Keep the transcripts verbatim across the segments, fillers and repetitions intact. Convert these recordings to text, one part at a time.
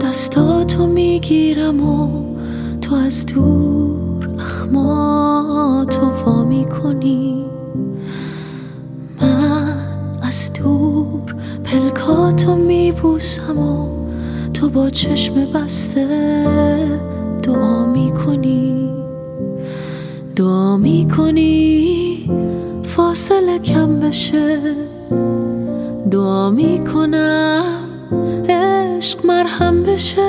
دستاتو میگیرم و تو از دور اخماتو وا میکنی، من از دور پلکاتو میبوسم و تو با چشم بسته دعا میکنی دعا میکنی فاصله کم بشه، دعا میکنم عشق مرهم بشه.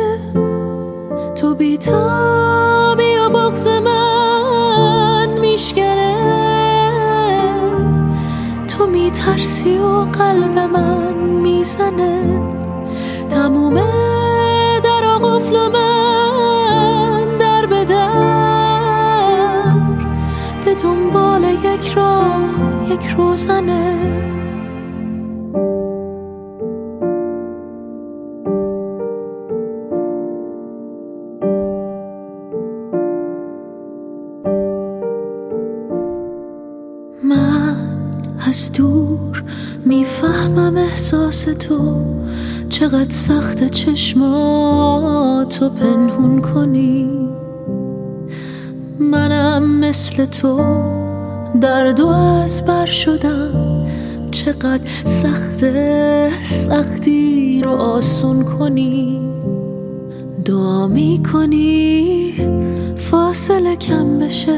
تو بی‌تابی و بغض من میشکنه، تو میترسی و قلب من میزنه، تموم در و قفل من در به در، به دنبال یک راه یک روزنه. من از دور میفهمم احساس تو، چقدر سخت چشماتو پنهون کنی. منم مثل تو درد و از بر شدم، چقدر سخت سختی رو آسون کنی. دعا میکنی فاصله کم بشه،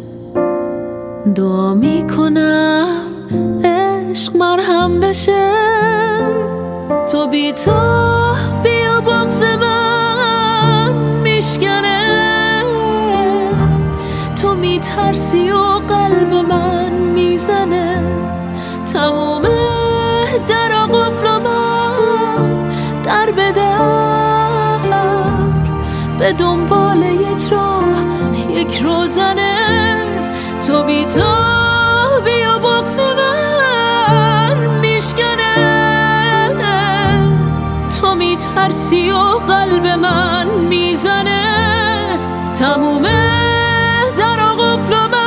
دعا میکنم عشق مرهم بشه. تو بی تو بیا بغض من میشکنه، تو میترسی و قلب من میزنه، تموم در و قفل من در به در، به دنبال یک راه یک روزنه. تو بی تو بیا بغض من میشکنه، تو میترسی و قلب من میزنه، تموم در و قفل من